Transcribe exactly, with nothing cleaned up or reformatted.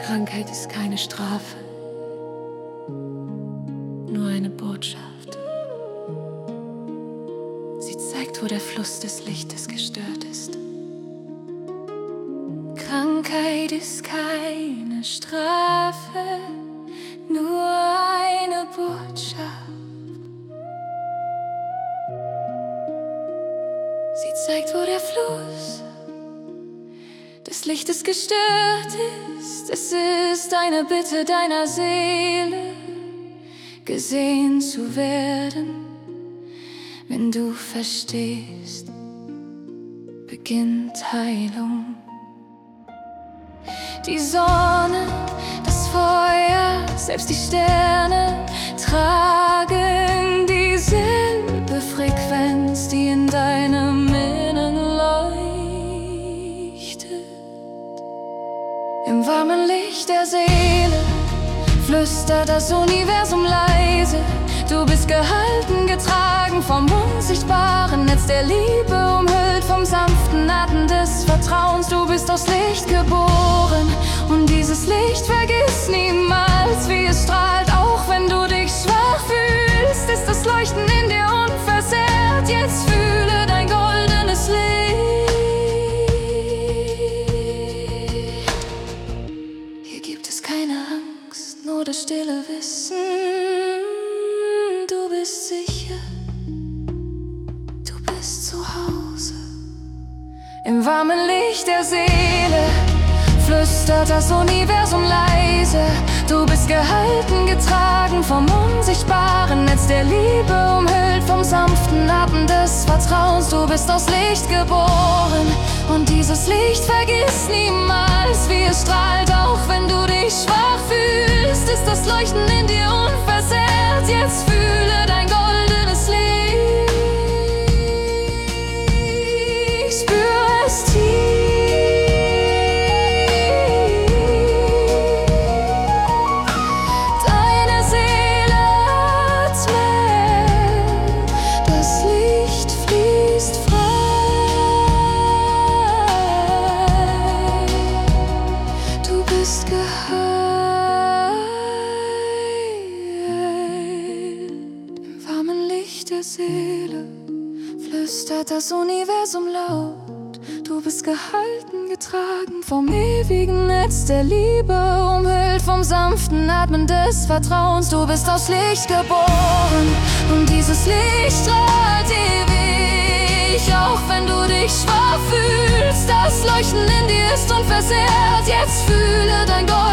Krankheit ist keine Strafe, nur eine Botschaft. Sie zeigt, wo der Fluss des Lichtes gestört ist. Krankheit ist keine Strafe, nur eine Botschaft. Sie zeigt, wo der Fluss des Lichtes gestört ist. Es ist eine Bitte deiner Seele, gesehen zu werden. Wenn du verstehst, beginnt Heilung. Die Sonne, das Feuer, selbst die Sterne tragen dieselbe Frequenz, die in deinem Innern leuchtet. Im warmen Licht der Seele flüstert das Universum leise. Du bist gehalten, getragen vom unsichtbaren Netz der Liebe, umhüllt vom sanften Atem des Vertrauens. Du bist aus Licht geboren und dieses Licht vergiss niemals, wie es strahlt. Auch wenn du dich schwach fühlst, ist das Leuchten in dir unversehrt. Jetzt fühle dein goldenes Licht. Hier gibt es keine Angst, nur das stille Wissen. Du bist sicher, du bist zu Hause. Im warmen Licht der Seele flüstert das Universum leise. Du bist gehalten, getragen vom unsichtbaren Netz der Liebe, umhüllt vom sanften Atem des Vertrauens. Du bist aus Licht geboren und dieses Licht vergiss niemals, wie es strahlt. Auch wenn du dich schwach fühlst, ist das Leuchten in dir unversehrt. Jetzt fühle dein goldenes Licht. Spür es tief. Deine Seele atmet. Das Licht fließt frei. Du bist geheilt. Der Seele flüstert das Universum laut. Du bist gehalten, getragen vom ewigen Netz der Liebe, umhüllt vom sanften Atmen des Vertrauens. Du bist aus Licht geboren und dieses Licht strahlt ewig. Auch wenn du dich schwach fühlst, das Leuchten in dir ist unversehrt. Jetzt fühle dein Gold.